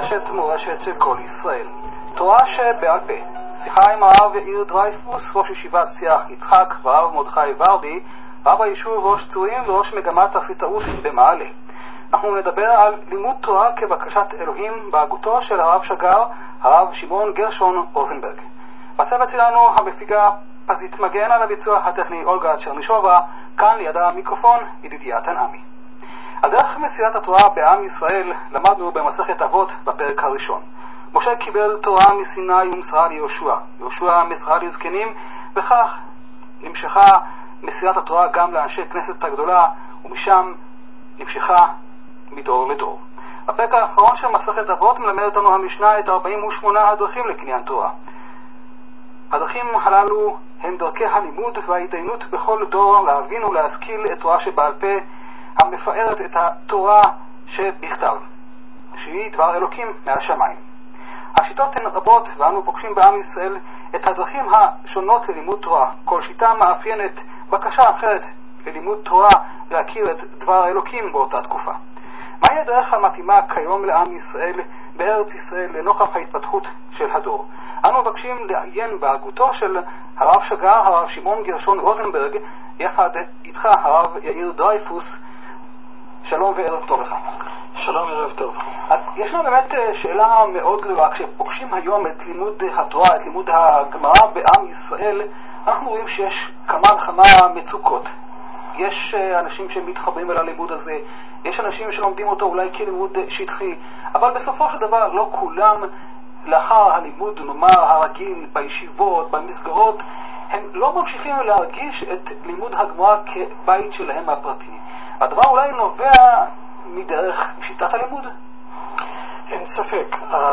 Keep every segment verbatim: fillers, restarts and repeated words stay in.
רשת מורשת של כל ישראל. תורה שבעל פה. שיחה עם הרב יאיר דרייפוס, ראש ישיבת שיח יצחק, והרב מרדכי ורדי, רב היישוב ראש צורים וראש מגמת תסריטאות במעלה. אנחנו נדבר על לימוד תורה כבקשת אלוהים בהגותו של הרב שגר, הרב שמעון גרשון רוזנברג. בצוות שלנו המפיגה פזית מגן, על הביצוע הטכני אולגה צ'רנישובה, כאן ליד המיקרופון ידידיה תנעמי. על דרך מסירת התורה בעם ישראל למדנו במסכת אבות בפרק הראשון. משה קיבל תורה מסיני ומסרה ליהושע, יהושע מסרה לזקנים, וכך נמשכה מסירת התורה גם לאנשי כנסת הגדולה, ומשם נמשכה מדור לדור. בפרק האחרון של מסכת אבות מלמד אותנו המשנה את ארבעים ושמונה הדרכים לקניין תורה. הדרכים הללו הם דרכי הלימוד וההתדיינות בכל דור להבין ולהשכיל את תורה שבעל פה, המפארת את התורה שבכתב, שהיא דבר אלוקים מהשמיים. השיטות הן רבות, ואנו פוגשים בעם ישראל את הדרכים השונות ללימוד תורה. כל שיטה מאפיינת בקשה אחרת ללימוד תורה, להכיר את דבר אלוקים באותה תקופה. מהי הדרך המתאימה כיום לעם ישראל בארץ ישראל לנוכח ההתפתחות של הדור? אנו מבקשים לעיין בהגותו של הרב שגר, הרב שמעון גרשון רוזנברג, יחד איתך הרב יאיר דרייפוס. שלום וערב טוב לך. שלום, ערב טוב. אז ישנה באמת שאלה מאוד גדולה, כשפוגשים היום את לימוד התורה, את לימוד הגמרא בעם ישראל, אנחנו רואים שיש כמה וכמה מצוקות. יש אנשים שמתחברים אל הלימוד הזה, יש אנשים שלומדים אותו אולי כלימוד שטחי, אבל בסופו של דבר לא כולם לאחר הלימוד, נאמר הרגיל, בישיבות, במסגרות, הם לא ממשיכים להרגיש את לימוד הגמרא כבית שלהם הפרטי. הדבר אולי נובע מדרך שיטת הלימוד? אין ספק.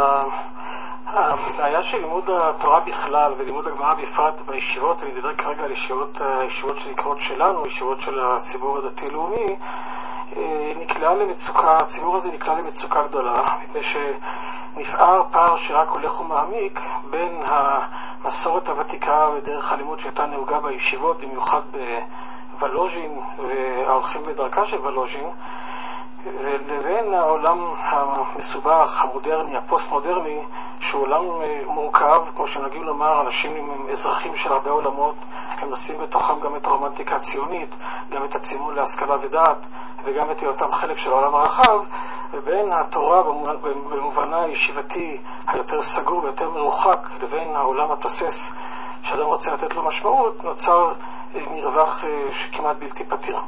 הבעיה של לימוד התורה בכלל ולימוד הגמרא בפרט בישיבות, אני מדבר כרגע על ישיבות, ישיבות שנקראות שלנו, ישיבות של הציבור הדתי-לאומי, נקלעה למצוקה, הציבור הזה נקלע למצוקה גדולה, מפני שנפער פער שרק הולך ומעמיק בין המסורת הוותיקה ודרך הלימוד שהייתה נהוגה בישיבות, במיוחד בוולוז'ין וההולכים בדרכה של וולוז'ין, ולבין העולם המסובך, המודרני, הפוסט-מודרני, שהוא עולם מורכב, כמו שנגיד לומר, אנשים הם אזרחים של הרבה עולמות, הם נושאים בתוכם גם את הרומנטיקה הציונית, גם את הצימון להשכלה ודעת, וגם את היותם חלק של העולם הרחב, ובין התורה במובנה הישיבתי היותר סגור ויותר מרוחק, לבין העולם התוסס שאדם רוצה לתת לו משמעות, נוצר מרווח שכמעט בלתי פתיר.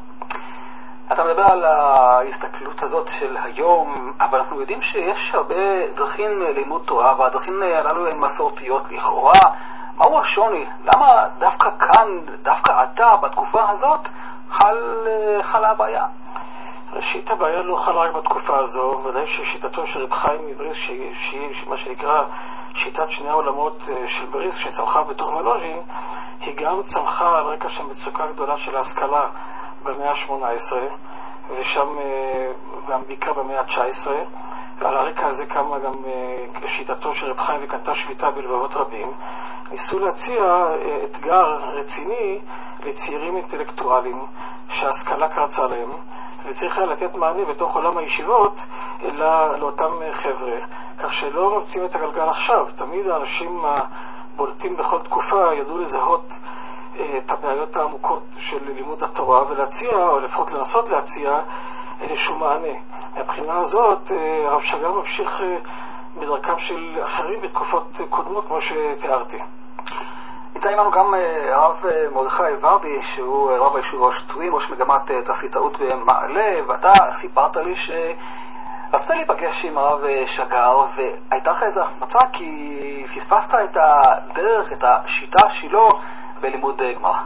אתה מדבר על ההסתכלות הזאת של היום, אבל אנחנו יודעים שיש הרבה דרכים לימוד תורה, והדרכים הללו הן מסורתיות לכאורה. מהו השוני? למה דווקא כאן, דווקא אתה, בתקופה הזאת, חל, חלה הבעיה? ראשית, הבעיה לא חלה רק בתקופה הזו, ודאי ששיטתו של רב חיים מבריס, שהיא מה שנקרא שיטת שני העולמות של בריס, שצמחה בתוך וולוז'ין, היא גם צמחה על רקע של מצוקה גדולה של ההשכלה במאה ה-שמונה עשרה, ושם גם בעיקר במאה ה-תשע עשרה. על הרקע הזה קמה גם שיטתו של רב חיים וקנתה שביתה בלבבות רבים. ניסו להציע אתגר רציני לצעירים אינטלקטואלים שההשכלה קרצה להם, וצריך לתת מענה בתוך עולם הישיבות אלא לאותם חבר'ה, כך שלא ממציאים את הגלגל עכשיו. תמיד האנשים הבולטים בכל תקופה ידעו לזהות את הבעיות העמוקות של לימוד התורה ולהציע, או לפחות לנסות להציע, איזשהו מענה. מהבחינה הזאת הרב שגר ממשיך בדרכם של אחרים בתקופות קודמות, כמו שתיארתי. נמצא עמנו גם הרב מרדכי ורדי, שהוא רב היישוב ראש צורים, ראש מגמת תסריטאות במעלה, ואתה סיפרת לי שרצית להיפגש עם הרב שגר, והייתה לך איזה מצא כי פספסת את הדרך, את השיטה שלו בלימוד גמרא.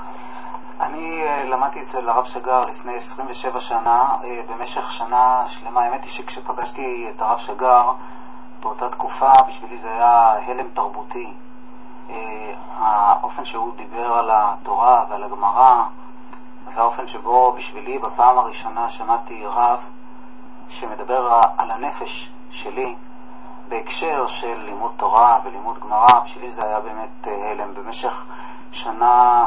אני למדתי אצל הרב שגר לפני עשרים ושבע שנה, במשך שנה שלמה. האמת היא שכשפגשתי את הרב שגר באותה תקופה, בשבילי זה היה הלם תרבותי. האופן שהוא דיבר על התורה ועל הגמרא, והאופן שבו בשבילי בפעם הראשונה שמעתי רב שמדבר על הנפש שלי בהקשר של לימוד תורה ולימוד גמרא, בשבילי זה היה באמת הלם. במשך שנה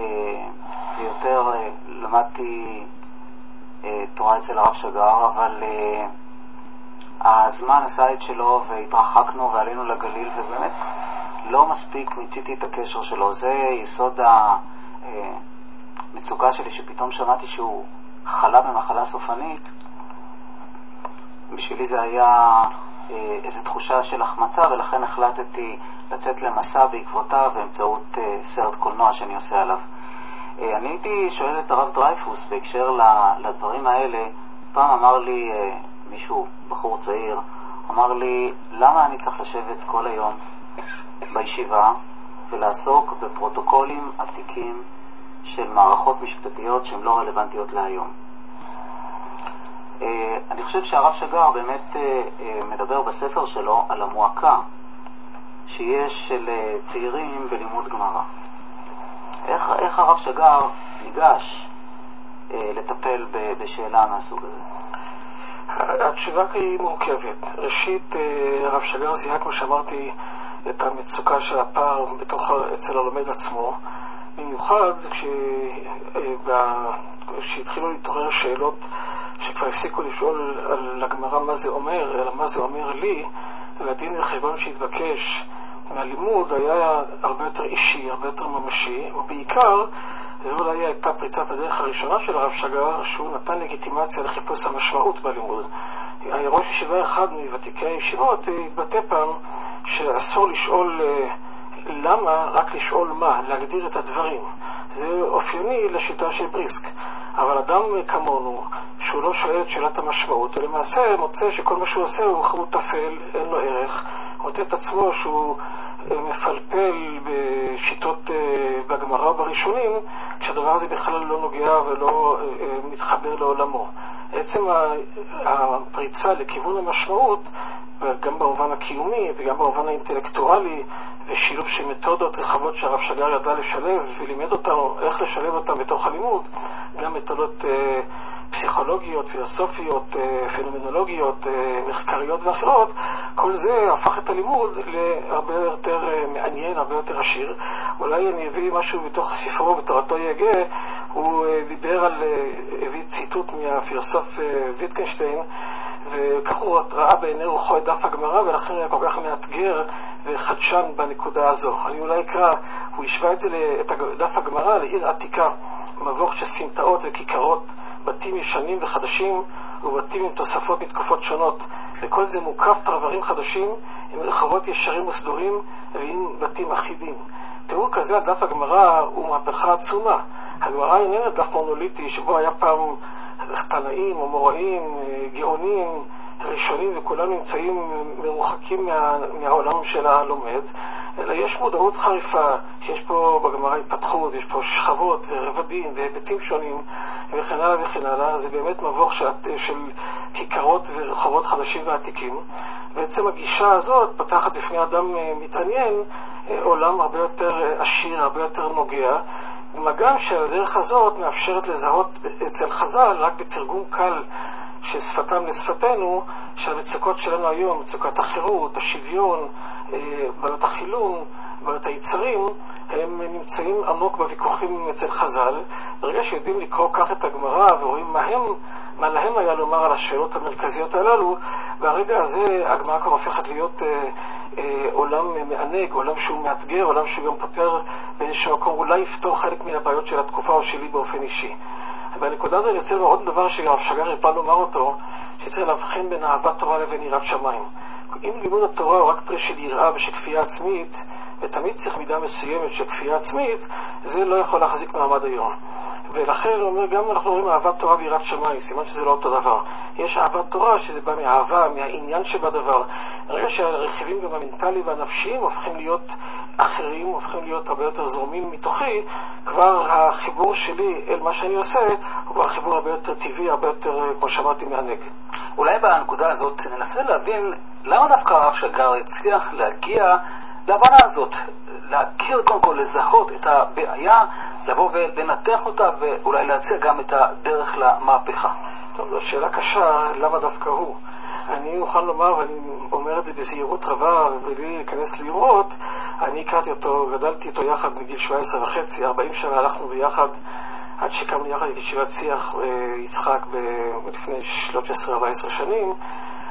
ויותר למדתי תורה אצל הרב שגר, אבל הזמן עשה את שלו והתרחקנו ועלינו לגליל, ובאמת לא מספיק מיציתי את הקשר שלו. זה יסוד המצוקה שלי, שפתאום שמעתי שהוא חלה במחלה סופנית. בשבילי זה היה איזו תחושה של החמצה, ולכן החלטתי לצאת למסע בעקבותיו באמצעות סרט קולנוע שאני עושה עליו. אני הייתי שואל את הרב דרייפוס בהקשר לדברים האלה. פעם אמר לי מישהו, בחור צעיר, אמר לי, למה אני צריך לשבת כל היום בישיבה ולעסוק בפרוטוקולים עתיקים של מערכות משפטיות שהן לא רלוונטיות להיום? אני חושב שהרב שגר באמת מדבר בספר שלו על המועקה שיש של צעירים בלימוד גמרא. איך, איך הרב שגר ניגש לטפל בשאלה מהסוג הזה? התשובה היא מורכבת. ראשית, הרב שגר זיהה, כמו שאמרתי, את המצוקה של הפער בתוך, אצל הלומד עצמו, במיוחד כשהתחילו להתעורר שאלות שכבר הפסיקו לשאול על הגמרא מה זה אומר, אלא מה זה אומר לי, והדין החשבון שהתבקש מהלימוד היה הרבה יותר אישי, הרבה יותר ממשי, ובעיקר זו אולי הייתה פריצת הדרך הראשונה של הרב שגר, שהוא נתן לגיטימציה לחיפוש המשמעות בלימוד. ראש ישיבה אחד מוותיקי הישיבות התבטא פעם שאסור לשאול למה, רק לשאול מה, להגדיר את הדברים. זה אופייני לשיטה של בריסק. אבל אדם כמונו, שהוא לא שואל את שאלת המשמעות, ולמעשה מוצא שכל מה שהוא עושה הוא חמוד תפל, אין לו ערך, מוצא את עצמו שהוא מפלפל בשיטות בגמרא בראשונים, כשהדבר הזה בכלל לא נוגע ולא מתחבר לעולמו. עצם הפריצה לכיוון המשמעות, גם במובן הקיומי וגם במובן האינטלקטואלי, ושילוב של מתודות רחבות שהרב שגר ידע לשלב ולימד אותנו איך לשלב אותם בתוך הלימוד, גם מתודות אה, פסיכולוגיות, פילוסופיות, אה, פנומנולוגיות, אה, מחקריות ואחרות. כל זה הפך את הלימוד להרבה יותר אה, מעניין, הרבה יותר עשיר. אולי אני אביא משהו בתוך ספרו, בתורתו יגע. הוא אה, דיבר על, אה, הביא ציטוט מהפילוסוף אה, ויטקנשטיין, וכך הוא ראה בעיני רוחו את דף הגמרא, ולכן היה כל כך מאתגר וחדשן בנקודה הזו. אני אולי אקרא, הוא השווה את זה, את דף הגמרא לעיר עתיקה, מבוך של סמטאות וכיכרות, בתים ישנים וחדשים, ובתים עם תוספות מתקופות שונות. וכל זה מוקף פרברים חדשים, עם רחובות ישרים וסדורים, ועם בתים אחידים. תיאור כזה, הדף הגמרא הוא מהפכה עצומה. הגמרא איננה דף מונוליטי, שבו היה פעם תנאים, אמוראים, גאונים, ראשונים, וכולם נמצאים מרוחקים מה, מהעולם של הלומד, אלא יש מודעות חריפה, שיש פה בגמרא התפתחות, יש פה שכבות ורבדים והיבטים שונים וכן הלאה וכן הלאה. זה באמת מבוך של, של כיכרות ורחובות חדשים ועתיקים. בעצם הגישה הזאת פתחת לפני אדם מתעניין עולם הרבה יותר עשיר, הרבה יותר נוגע, מה גם שהדרך הזאת מאפשרת לזהות אצל חז"ל רק בתרגום קל של שפתם לשפתנו, של המצוקות שלנו היום, מצוקת החירות, השוויון, בעיות החילון, בעיות היצרים, הם נמצאים עמוק בוויכוחים אצל חז"ל. ברגע שיודעים לקרוא כך את הגמרא ורואים מה, הם, מה להם היה לומר על השאלות המרכזיות הללו, ברגע הזה הגמרא כבר הופכת להיות אה, אה, עולם מענג, עולם שהוא מאתגר, עולם שהוא גם פותר באיזשהו מקום, אולי יפתור חלק מן הבעיות של התקופה או שלי באופן אישי. בנקודה הזו אני רוצה לומר עוד דבר שהרב שגר יפל לומר אותו, שצריך להבחין בין אהבת תורה לבין יראת שמיים. אם לימוד התורה הוא רק פרי של יראה ושל כפייה עצמית, ותמיד צריך מידה מסוימת של כפייה עצמית, זה לא יכול להחזיק מעמד היום. ולכן הוא אומר, גם אנחנו רואים אהבת תורה ויראת שמיים, סימן שזה לא אותו דבר. יש אהבת תורה שזה בא מאהבה, מהעניין שבדבר. ברגע שהרכיבים גם המנטליים והנפשיים הופכים להיות אחרים, הופכים להיות הרבה יותר זורמים מתוכי, כבר החיבור שלי אל מה שאני עושה הוא כבר חיבור הרבה יותר טבעי, הרבה יותר, כמו שאמרתי, מענג. אולי בנקודה הזאת ננסה להבין למה דווקא הרב שגר הצליח להגיע להבנה הזאת, להכיר קודם כל, לזהות את הבעיה, לבוא ולנתח אותה ואולי להציע גם את הדרך למהפכה. טוב, זו שאלה קשה, למה דווקא הוא? אני אוכל לומר, ואני אומר את זה בזהירות רבה ובלי להיכנס לראות, אני הכרתי אותו, גדלתי איתו יחד מגיל שבע עשרה וחצי, ארבעים שנה הלכנו ביחד, עד שקמנו יחד את ישיבת שיח יצחק לפני שלוש עשרה ארבע עשרה שנים.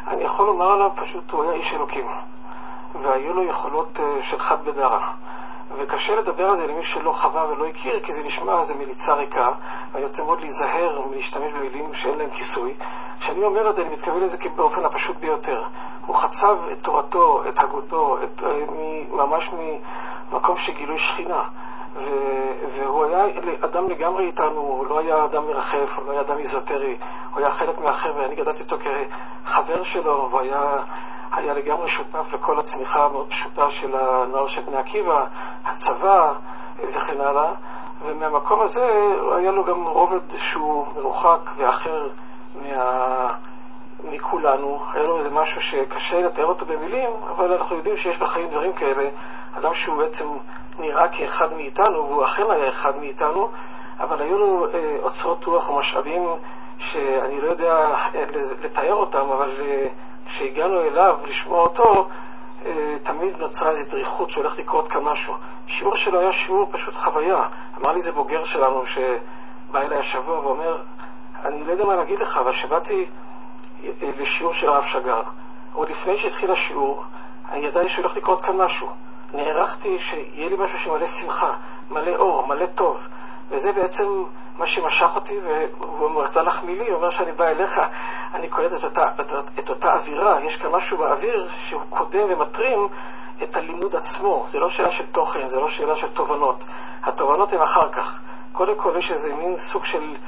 אני יכול לומר עליו פשוט, הוא היה איש אלוקים, והיו לו יכולות של חד בדרה. וקשה לדבר על זה למי שלא חווה ולא הכיר, כי זה נשמע איזה מליצה ריקה, ואני רוצה מאוד להיזהר מלהשתמש במילים שאין להם כיסוי. כשאני אומר את זה, אני מתכוון לזה באופן הפשוט ביותר. הוא חצב את תורתו, את הגותו, את, ממש ממקום שגילוי שכינה. והוא היה אדם לגמרי איתנו, הוא לא היה אדם מרחף, הוא לא היה אדם איזוטרי, הוא היה חלק מהחבר'ה. אני גדלתי אותו כחבר שלו, והוא היה, היה לגמרי שותף לכל הצמיחה המאוד פשוטה של הנוער של בני עקיבא, הצבא וכן הלאה. ומהמקום הזה היה לו גם רובד שהוא מרוחק ואחר מה... מכולנו. היה לו איזה משהו שקשה לתאר אותו במילים, אבל אנחנו יודעים שיש בחיים דברים כאלה. אדם שהוא בעצם נראה כאחד מאיתנו, והוא אכן היה אחד מאיתנו, אבל היו לו אה, אוצרות רוח ומשאבים שאני לא יודע אה, לתאר אותם, אבל אה, כשהגענו אליו לשמוע אותו, אה, תמיד נוצרה איזו דריכות שהולך לקרות כאן משהו. שיעור שלו היה שיעור פשוט חוויה. אמר לי זה בוגר שלנו שבא אליי השבוע ואומר, אני לא יודע מה להגיד לך, אבל שבאתי אה, לשיעור של הרב שגר. עוד לפני שהתחיל השיעור, אני ידעתי שהולך לקרות כאן משהו. נערכתי שיהיה לי משהו שמלא שמחה, מלא אור, מלא טוב. וזה בעצם מה שמשך אותי, והוא רצה להחמיא לי, הוא אומר שאני בא אליך, אני קולט את אותה, את, את אותה אווירה. יש כאן משהו באוויר שהוא קודם ומטרים את הלימוד עצמו. זה לא שאלה של תוכן, זה לא שאלה של תובנות. התובנות הן אחר כך. קודם כל יש איזה מין סוג של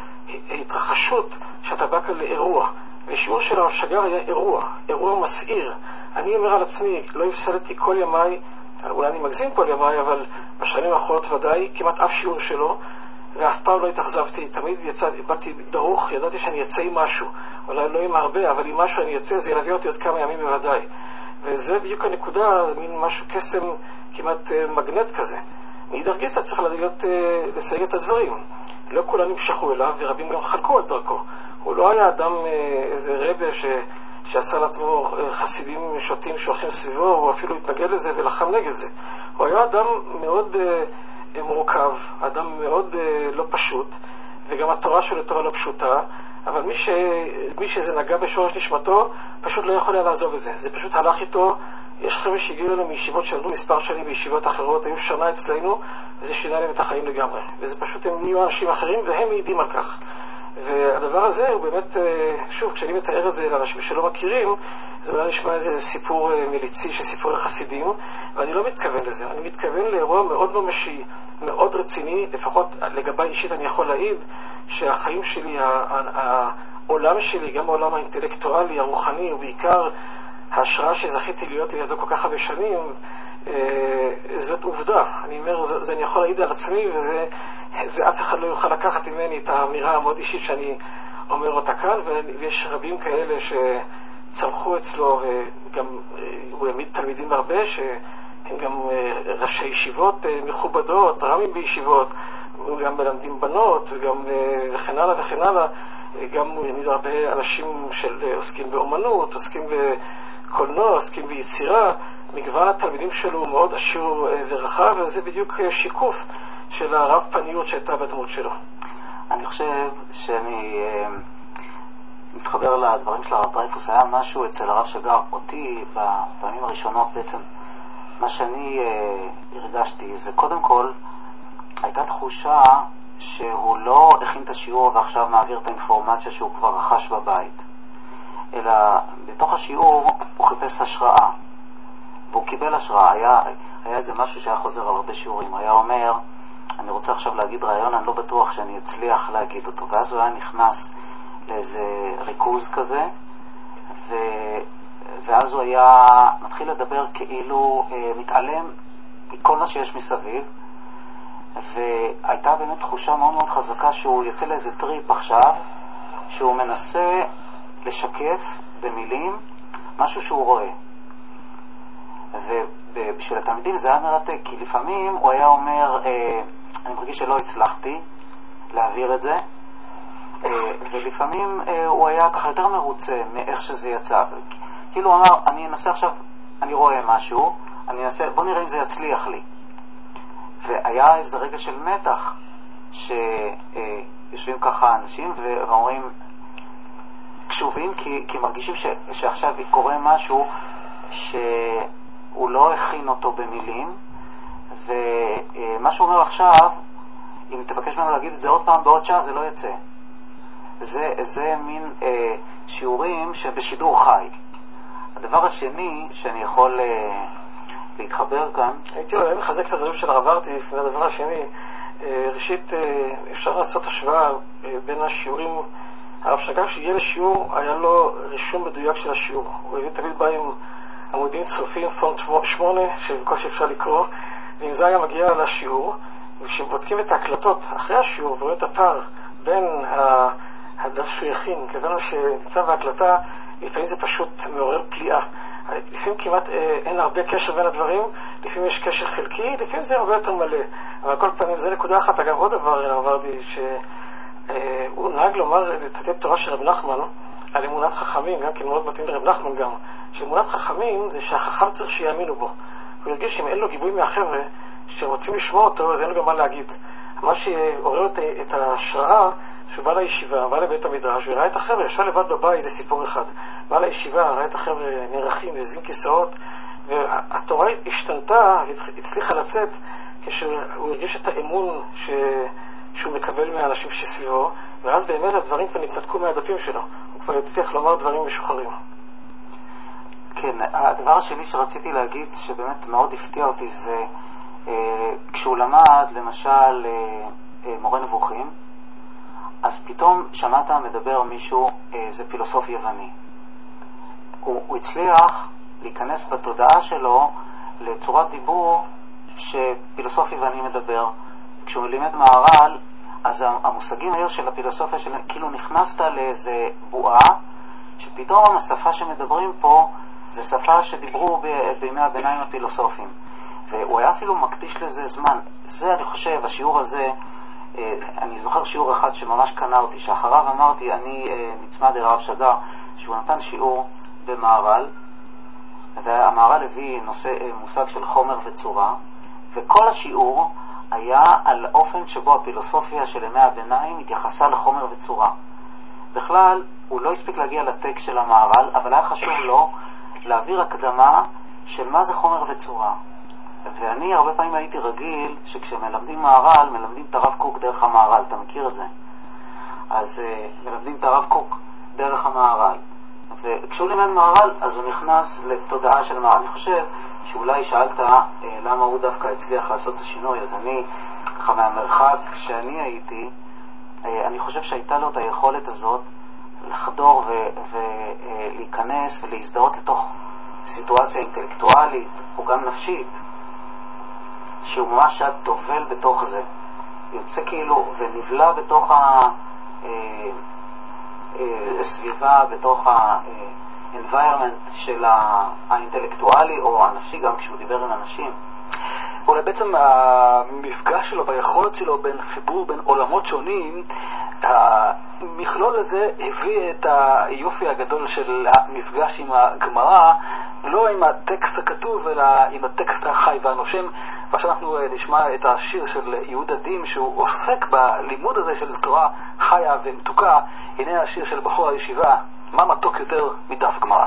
התרחשות שאתה בא כאן לאירוע. ושיעור של הרב שגר היה אירוע, אירוע מסעיר. אני אומר על עצמי, לא הפסדתי כל ימיי, אולי אני מגזים כל ימיי, אבל בשנים האחרונות ודאי, כמעט אף שיעור שלו, ואף פעם לא התאכזבתי. תמיד יצא, באתי דרוך, ידעתי שאני יצא עם משהו. אולי לא עם הרבה, אבל עם משהו אני יצא, זה ילווה אותי עוד כמה ימים בוודאי. וזה בדיוק הנקודה, מין משהו קסם, כמעט מגנט כזה. מאידך גיסא צריך להיות, לסייג את הדברים. לא כולם נמשכו אליו, ורבים גם חלקו על דרכו. הוא לא היה אדם, איזה רבה ש... שעשה לעצמו חסידים שוטים שהולכים סביבו, הוא אפילו התנגד לזה ולחם נגד זה. הוא היה אדם מאוד uh, מורכב, אדם מאוד uh, לא פשוט, וגם התורה שלו תורה לא פשוטה, אבל מי, ש... מי שזה נגע בשורש נשמתו, פשוט לא יכול היה לעזוב את זה. זה פשוט הלך איתו. יש חבר'ה שהגיעו לנו מישיבות שלנו מספר שנים בישיבות אחרות, היו שנה אצלנו, וזה שינה להם את החיים לגמרי. וזה פשוט הם נהיו אנשים אחרים, והם מעידים על כך. והדבר הזה הוא באמת, שוב, כשאני מתאר את זה לאנשים שלא מכירים, זה אולי נשמע איזה סיפור מליצי של סיפור לחסידים, ואני לא מתכוון לזה. אני מתכוון לאירוע מאוד ממשי, מאוד רציני. לפחות לגבי אישית אני יכול להעיד שהחיים שלי, העולם שלי, גם העולם האינטלקטואלי, הרוחני, ובעיקר ההשראה שזכיתי להיות לידו כל כך הרבה שנים, זאת עובדה. אני אומר, זה, זה אני יכול להעיד על עצמי, וזה זה אף אחד לא יוכל לקחת ממני את האמירה המאוד אישית שאני אומר אותה כאן. ויש רבים כאלה שצמחו אצלו, וגם הוא העמיד תלמידים הרבה שהם גם ראשי ישיבות מכובדות, רמים בישיבות, גם מלמדים בנות וגם וכן הלאה וכן הלאה. גם הוא העמיד הרבה אנשים של עוסקים באומנות, עוסקים בקולנוע, עוסקים ביצירה. מגוון התלמידים שלו הוא מאוד עשיר ורחב, וזה בדיוק שיקוף של הרב פניות שהייתה בדמות שלו. אני חושב שאני אה, מתחבר לדברים של הרב דרייפוס. היה משהו אצל הרב שגר אותי בפעמים הראשונות. בעצם מה שאני אה, הרגשתי זה קודם כל הייתה תחושה שהוא לא הכין את השיעור ועכשיו מעביר את האינפורמציה שהוא כבר רכש בבית, אלא בתוך השיעור הוא חיפש השראה, והוא קיבל השראה. היה, היה איזה משהו שהיה חוזר על הרבה שיעורים. היה אומר, אני רוצה עכשיו להגיד רעיון, אני לא בטוח שאני אצליח להגיד אותו. ואז הוא היה נכנס לאיזה ריכוז כזה, ו... ואז הוא היה מתחיל לדבר כאילו אה, מתעלם מכל מה שיש מסביב, והייתה באמת תחושה מאוד מאוד חזקה שהוא יוצא לאיזה טריפ עכשיו, שהוא מנסה לשקף במילים משהו שהוא רואה. ובשביל התלמידים זה היה מרתק, כי לפעמים הוא היה אומר, אה, אני מרגיש שלא הצלחתי להעביר את זה, אה, ולפעמים אה, הוא היה ככה יותר מרוצה מאיך שזה יצא. כאילו הוא אמר, אני אנסה עכשיו, אני רואה משהו, אני אנסה, בוא נראה אם זה יצליח לי. והיה איזה רגע של מתח שיושבים ככה אנשים ואומרים, קשובים, כי, כי מרגישים ש, שעכשיו קורה משהו שהוא לא הכין אותו במילים, ומה שהוא אומר עכשיו, אם תבקש ממנו להגיד את זה עוד פעם בעוד שעה, זה לא יצא. זה, זה מין אה, שיעורים שבשידור חי. הדבר השני שאני יכול אה, להתחבר כאן... הייתי אולי מחזק את הדברים של הרב ארטיף, והדבר השני, אה, ראשית, אה, אפשר לעשות השוואה אה, בין השיעורים. הרב שגר שהגיע לשיעור, היה לו רישום מדויק של השיעור. הוא תמיד בא עם עמודים צרופים, פונט שמונה, שבקושי אפשר לקרוא, ועם זה היה מגיע לשיעור, וכשבודקים את ההקלטות אחרי השיעור ורואים את הפער בין הדף שהוא יכין לבין מה שנמצא בהקלטה, לפעמים זה פשוט מעורר פליאה. לפעמים כמעט אה, אין הרבה קשר בין הדברים, לפעמים יש קשר חלקי, לפעמים זה הרבה יותר מלא. אבל כל פעמים זה נקודה אחת. אגב, עוד דבר עברתי, שהוא נהג לומר, לצטט תורה של רב נחמן, על אמונת חכמים, גם כן מאוד מתאים לרב נחמן גם, שאמונת חכמים זה שהחכם צריך שיאמינו בו. הוא ירגיש שאם אין לו גיבוי מהחבר'ה שרוצים לשמוע אותו, אז אין לו גם מה להגיד. מה שעורר את ההשראה, שהוא בא לישיבה, בא לבית המדרש, וראה את החבר'ה, ישב לבד בבית, זה סיפור אחד. בא לישיבה, ראה את החבר'ה נערכים, יוזים כיסאות, והתורה השתנתה, הצליחה לצאת, כשהוא הרגיש את האמון ש... שהוא מקבל מהאנשים שסביבו, ואז באמת הדברים כבר נתנתקו מהדפים שלו. הוא כבר יצליח לומר דברים משוחררים. כן, הדבר השני שרציתי להגיד, שבאמת מאוד הפתיע אותי, זה אה, כשהוא למד, למשל, אה, אה, מורה נבוכים, אז פתאום שמעת מדבר מישהו, אה, זה פילוסוף יווני. הוא, הוא הצליח להיכנס בתודעה שלו לצורת דיבור שפילוסוף יווני מדבר. כשהוא לימד מהר"ל, אז המושגים היו של הפילוסופיה, של, כאילו נכנסת לאיזה בועה, שפתאום השפה שמדברים פה זה שפה שדיברו ב- בימי הביניים הפילוסופיים. והוא היה אפילו מקדיש לזה זמן. זה, אני חושב, השיעור הזה, אני זוכר שיעור אחד שממש קנה אותי, שאחריו אמרתי, אני נצמד אל הרב שגר, שהוא נתן שיעור במהר"ל, והמהר"ל הביא נושא, מושג של חומר וצורה, וכל השיעור היה על אופן שבו הפילוסופיה של ימי הביניים התייחסה לחומר וצורה. בכלל, הוא לא הספיק להגיע לטקסט של המהר"ל, אבל היה חשוב לו להעביר הקדמה של מה זה חומר וצורה. ואני הרבה פעמים הייתי רגיל שכשמלמדים מהר"ל, מלמדים את הרב קוק דרך המהר"ל. אתה מכיר את זה? אז uh, מלמדים את הרב קוק דרך המהר"ל. וכשהוא לימד מהר"ל, אז הוא נכנס לתודעה של מהר"ל. אני חושב שאולי שאלת uh, למה הוא דווקא הצליח לעשות את השינוי, אז אני, ככה מהמרחק שאני הייתי, uh, אני חושב שהייתה לו את היכולת הזאת לחדור ולהיכנס uh, ולהזדהות לתוך סיטואציה אינטלקטואלית או גם נפשית, שהוא ממש היה טובל בתוך זה, יוצא כאילו ונבלע בתוך הסביבה, בתוך ה-environment של האינטלקטואלי או הנפשי, גם כשהוא דיבר עם אנשים. אולי בעצם המפגש שלו והיכולת שלו בין חיבור בין עולמות שונים, המכלול הזה הביא את היופי הגדול של המפגש עם הגמרא, לא עם הטקסט הכתוב אלא עם הטקסט החי והנושם. ועכשיו אנחנו נשמע את השיר של יהודה דים שהוא עוסק בלימוד הזה של תורה חיה ומתוקה. הנה השיר של בחור הישיבה, מה מתוק יותר מדף גמרא.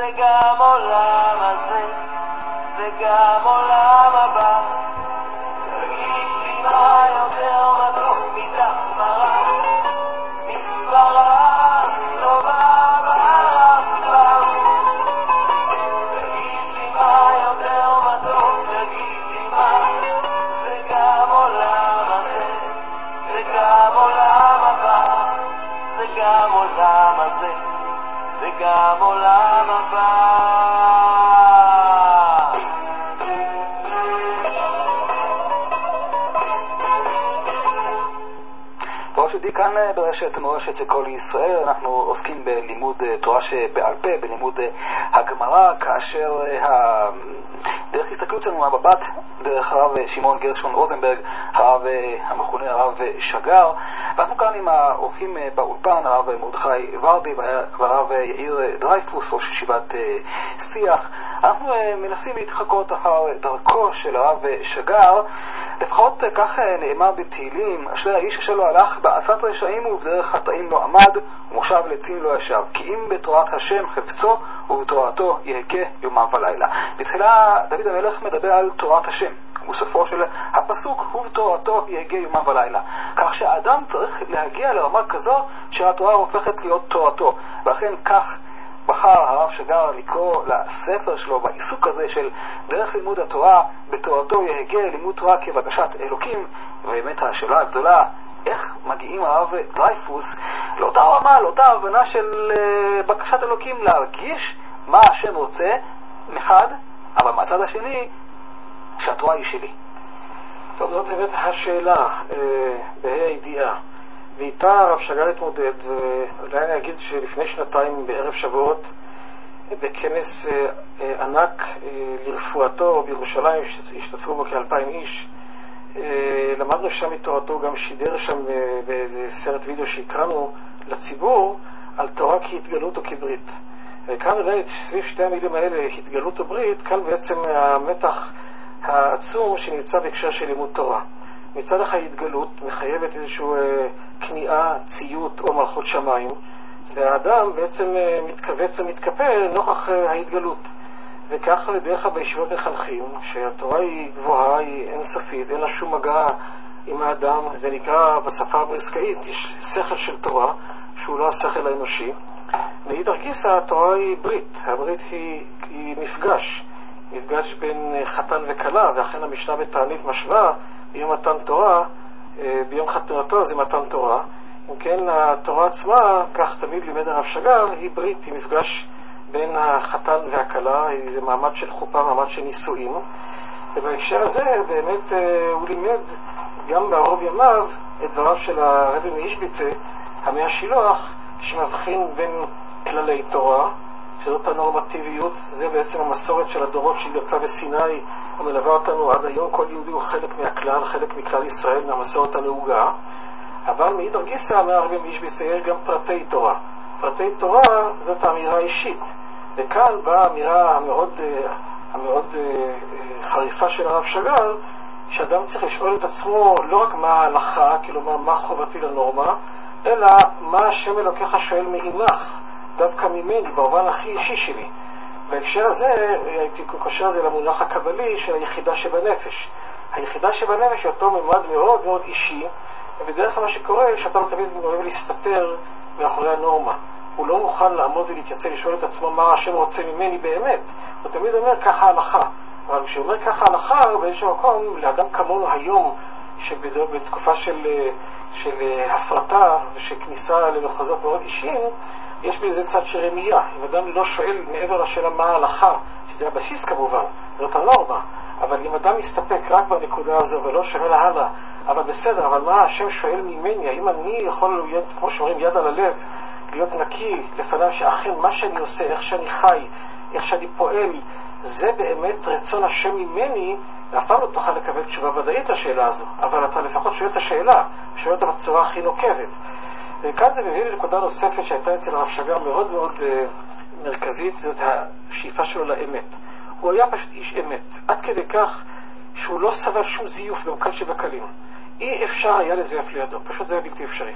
וגם עולם הזה, וגם עולם הבא. תגיד לי מה יותר מתוק מדף מרה, מספרה לא בא ברמב"ם. תגיד לי מה יותר מתוק, תגיד לי מה, וגם עולם הזה, וגם עולם הבא, וגם עולם הזה, וגם עולם הבא. ברשתי כאן ברשת מורשת של כל ישראל אנחנו עוסקים בלימוד תורה שבעל פה, בלימוד הגמרא, כאשר דרך הסתכלות שלנו המבט דרך הרב שמעון גרשון רוזנברג, הרב המכונה הרב שגר, ואנחנו כאן עם האורחים באולפן, הרב מרדכי ורדי והרב יאיר דרייפוס, ראש ישיבת שיח. אנחנו מנסים להתחקות אחר דרכו של הרב שגר, לפחות כך נאמר בתהילים, אשר האיש אשר לא הלך בעצת רשעים ובדרך חטאים לא עמד, ומושב לצים לא ישב, כי אם בתורת השם חפצו ובתורתו יהגה יומם ולילה. בתחילה דוד המלך מדבר על תורת השם, ובסופו של הפסוק ובתורתו יהגה יומם ולילה, כך שהאדם צריך להגיע לרמה כזו שהתורה הופכת להיות תורתו, ולכן כך בחר הרב שגר לקרוא לספר שלו בעיסוק הזה של דרך לימוד התורה בתורתו יהגה, לימוד תורה כבקשת אלוקים. ובאמת השאלה הגדולה, איך מגיעים הרב דרייפוס לאותה רמה, לאותה הבנה של בקשת אלוקים, להרגיש מה השם רוצה מחד, אבל מהצד השני שהתורה היא שלי. טוב, זאת באמת השאלה בה"א הידיעה, ואיתה הרב שגר התמודד. ואולי אני אגיד שלפני שנתיים בערב שבועות בכנס ענק לרפואתו בירושלים, השתתפו בו כאלפיים איש, למדנו שם מתורתו, גם שידר שם באיזה סרט וידאו שהקרנו לציבור על תורה כהתגלות או כברית. וכאן אולי סביב שתי המילים האלה, התגלות או ברית, כאן בעצם המתח העצום שנמצא בהקשר של לימוד תורה. מצד אחד ההתגלות מחייבת איזשהו כניעה, ציות או מלכות שמיים, והאדם בעצם מתכווץ ומתקפל נוכח ההתגלות. וכך בדרך כלל בישיבות מחנכים שהתורה היא גבוהה, היא אינסופית, אין לה שום מגע עם האדם. זה נקרא בשפה הבריסקאית, יש שכל של תורה שהוא לא השכל האנושי. מאידך גיסא התורה היא ברית, הברית היא, היא מפגש, מפגש בין חתן וכלה, ואכן המשנה בתענית משווה ביום מתן תורה, ביום חתונתו זה מתן תורה. אם כן, התורה עצמה, כך תמיד לימד הרב שגר, היא ברית, היא מפגש בין החתן והכלה, זה מעמד של חופה, מעמד של נישואים. ובהקשר הזה באמת הוא לימד גם בערוב ימיו את דבריו של הרבי מאישביצה, המאה שילוח, שמבחין בין כללי תורה, שזאת הנורמטיביות, זה בעצם המסורת של הדורות שהתגלתה בסיני ומלווה אותנו עד היום. כל יהודי הוא חלק מהכלל, חלק מכלל ישראל, מהמסורת הנהוגה. אבל מאידך גיסא, אומר הרבי מאישביצה, יש גם פרטי תורה. פרטי תורה זאת האמירה האישית, וכאן באה האמירה המאוד, המאוד חריפה של הרב שגר, שאדם צריך לשאול את עצמו לא רק מה ההלכה, כלומר מה חובתי לנורמה, אלא מה השם אלוקיך שואל מעמך, דווקא ממני, במובן הכי אישי שלי. בהקשר הזה הייתי קושר את זה למונח הקבלי של היחידה שבנפש. היחידה שבנפש היא אותו ממד מאוד מאוד אישי, ובדרך כלל מה שקורה שאתה תמיד אוהב להסתתר מאחורי הנורמה. הוא לא מוכן לעמוד ולהתייצב לשאול את עצמו מה השם רוצה ממני באמת. הוא תמיד אומר ככה הלכה. אבל כשהוא אומר ככה הלכה, באיזשהו מקום, לאדם כמונו היום, שבתקופה של, של הפרטה ושל כניסה למחוזות מאוד אישיים, יש בזה צד של רמייה. אם אדם לא שואל מעבר לשאלה מה ההלכה, שזה הבסיס כמובן, זאת הנורמה, אבל אם אדם מסתפק רק בנקודה הזו ולא שואל הלאה, אבל בסדר, אבל מה השם שואל ממני? האם אני יכול להיות, כמו שאומרים, יד על הלב, להיות נקי לפניו שאכן מה שאני עושה, איך שאני חי, איך שאני פועל, זה באמת רצון השם ממני? ואף פעם לא תוכל לקבל תשובה ודאית לשאלה הזו, אבל אתה לפחות שואל את השאלה, שואל אותה בצורה הכי נוקבת. וכאן זה מביא לנקודה נוספת שהייתה אצל הרב שגר מאוד מאוד uh, מרכזית, זאת השאיפה שלו לאמת. הוא היה פשוט איש אמת, עד כדי כך שהוא לא סבל שום זיוף גם קל שבקלים. אי אפשר היה לזייף לידו, פשוט זה היה בלתי אפשרי.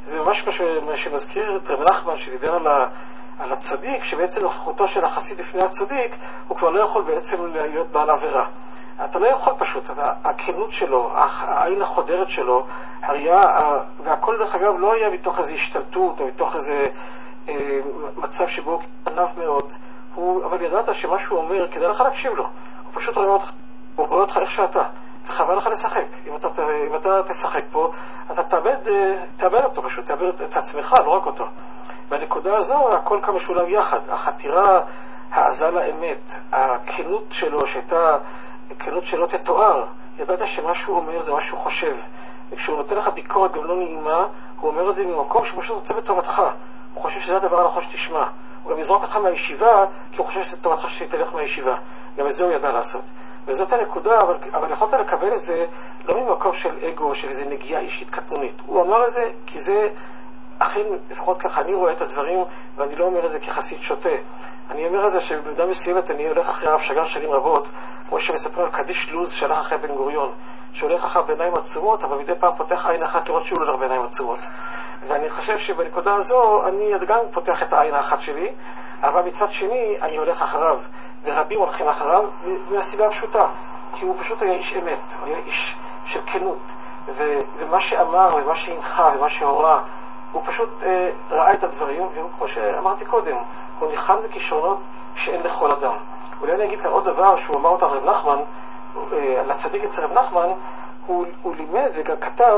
זה ממש מה שמזכיר את רב נחמן שדיבר על, ה, על הצדיק, שבעצם נוכחותו של החסיד לפני הצדיק, הוא כבר לא יכול בעצם להיות בעל עבירה. אתה לא יכול פשוט, אתה, הכנות שלו, העין החודרת שלו, הראייה, והכל דרך אגב לא היה מתוך איזו השתלטות או מתוך איזה אה, מצב שבו הוא ענב מאוד, הוא, אבל ידעת שמה שהוא אומר, כדאי לך להקשיב לו, הוא פשוט רואה אותך, הוא רואה אותך איך שאתה, וחבל לך לשחק. אם אתה, אם אתה תשחק פה, אתה תאבד, תאבד אותו פשוט, תאבד את עצמך, לא רק אותו. והנקודה הזו, הכל כמה משולב יחד, החתירה, העזה לאמת, הכנות שלו שהייתה כנות שלא תתואר, ידעת שמה שהוא אומר זה מה שהוא חושב, וכשהוא נותן לך ביקורת גם לא נעימה, הוא אומר את זה ממקום שהוא פשוט רוצה בטובתך, הוא חושב שזה הדבר הנכון שתשמע, הוא גם יזרוק אותך מהישיבה כי הוא חושב שזה טובתך שתלך מהישיבה, גם את זה הוא ידע לעשות. וזאת הנקודה, אבל, אבל יכולת לקבל את זה לא ממקום של אגו, של איזו נגיעה אישית קטנונית. הוא אמר את זה כי זה, אכן, לפחות ככה אני רואה את הדברים, ואני לא אומר את זה כחסיד שוטה. אני אומר את זה שבמידה מסוימת אני הולך אחרי הרב שג"ר שנים רבות, כמו שמספר על קדיש לוז שהלך אחרי בן גוריון, שהולך אחר בעיניים עצומות, אבל מדי פעם פותח עין אחת לראות שהוא הולך בעיניים עצומות. ואני חושב שבנקודה הזו אני גם פותח את העין האחת שלי, אבל מצד שני אני הולך אחריו, ורבים הולכים אחריו, מהסיבה הפשוטה, כי הוא פשוט היה איש אמת, הוא היה איש של כנות, ו- ומה שאמר ומה שהנחה ומה שהורא, הוא פשוט אה, ראה את הדברים, וכמו שאמרתי קודם, הוא ניחן בכישרונות שאין לכל אדם. אולי אני אגיד כאן עוד דבר שהוא אמר אותה רב נחמן, אה, לצדיק אצל רב נחמן, הוא, הוא לימד וגם כתב